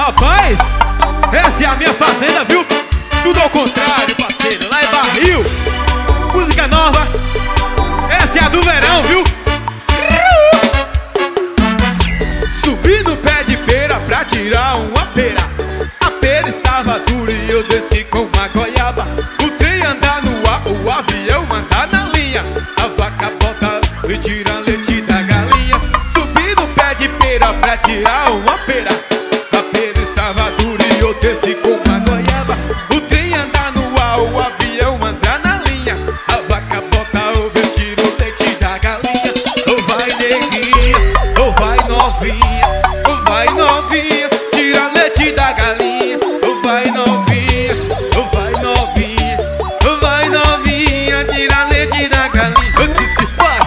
Rapaz, essa é a minha fazenda, viu? Tudo ao contrário, parceiro. Lá é barril, música nova. Essa é a do verão, viu? Subi no pé de pera pra tirar uma pera. A pera estava dura e eu desci com uma goiaba. O trem andar no ar, o avião andar na linha. A vaca bota e tira leite da galinha. Subi no pé de pera pra tirar uma pera. A pera estava dura e eu desci com uma goiaba. O trem andar no ar, o avião andar na linha. A vaca bota ovo, eu tiro o leite da galinha. Ou vai neguinha, ou vai novinha, ou vai novinha, tira leite da galinha. Ou vai novinha, ou vai novinha, ou vai novinha, tira leite da galinha. Eu disse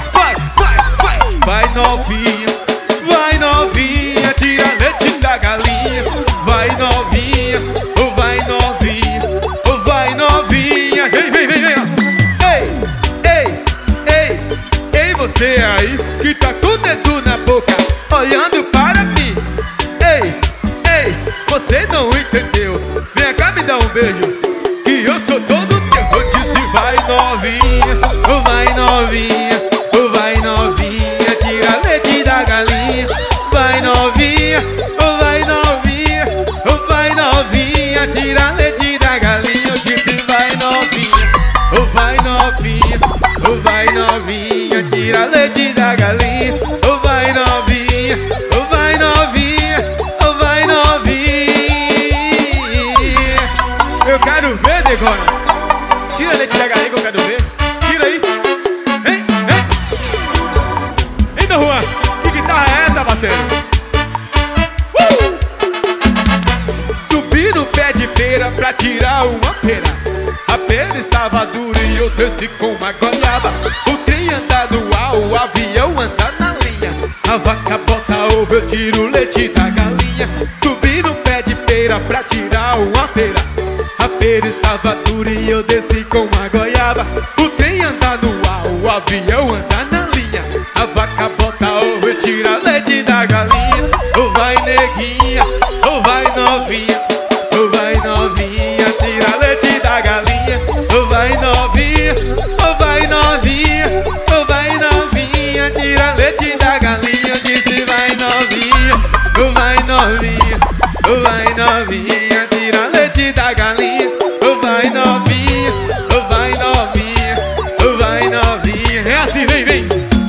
vai novinha, vai novinha, tira leite da galinha. Vai novinha, ou vai novinha, ou vai novinha. Vem. Ei, você aí que tá com o dedo na boca, olhando para mim. Ei, você não entendeu. Vem cá me dar um beijo, que eu sou todo teu. Eu disse vai novinha, ou vai novinha, ou vai novinha, tira leite da galinha. Vai novinha, ou vai novinha, ou vai novinha, tira leite da galinha. Eu disse vai novinha, ou vai novinha, ou vai novinha, tira leite da galinha. Ou vai novinha, ou vai novinha, ou vai novinha. Eu quero ver, negona. Tira leite da galinha que eu quero ver. Tira aí. Vem. Então, Juan, que guitarra é essa, parceiro? Subi no pé de pera pra tirar uma pera. A pera estava dura e eu desci com uma goiaba. O trem anda no ar, o avião anda na linha. A vaca bota ovo, eu tiro o leite da galinha. Subi no pé de pera pra tirar uma pera. A pera estava dura e eu desci com uma goiaba. O trem anda no ar, o avião anda na linha. A vaca bota ovo, eu tiro leite da galinha. Ou vai neguinha, ou vai novinha, ou vai novinha, tira leite da galinha. Ou vai novinha, ou vai novinha, ou vai novinha, tira leite da galinha. Eu disse vai novinha, ou vai novinha, ou vai novinha, tira leite da galinha. Ou vai novinha, ou vai novinha, ou vai novinha. É assim, vem.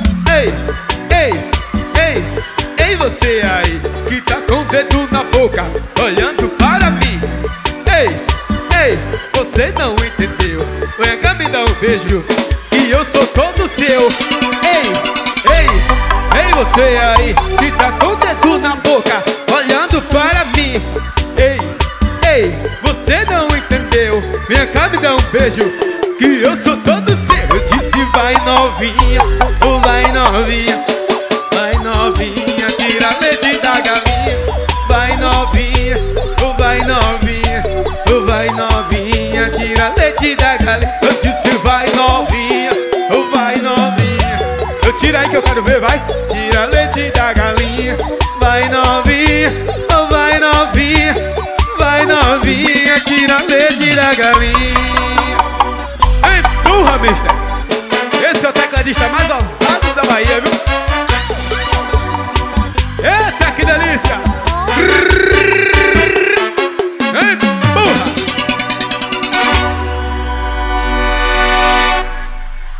Ei, você aí que tá com o dedo na boca, olhando para mim. Ei, você não entendeu. Vem cá me dar um beijo, que eu sou todo seu. Ei, você aí que tá com o dedo na boca, olhando para mim. Ei, você não entendeu. Vem cá me dar um beijo, que eu sou todo seu. Eu disse vai novinha, ou vai novinha, vai novinha, tira leite da galinha. Vai novinha, ou vai novinha, ou vai novinha, tira leite da galinha. Eu disse vai novinha, ou vai novinha. Eu tiro aí que eu quero ver, vai. Tira leite da galinha. Vai novinha.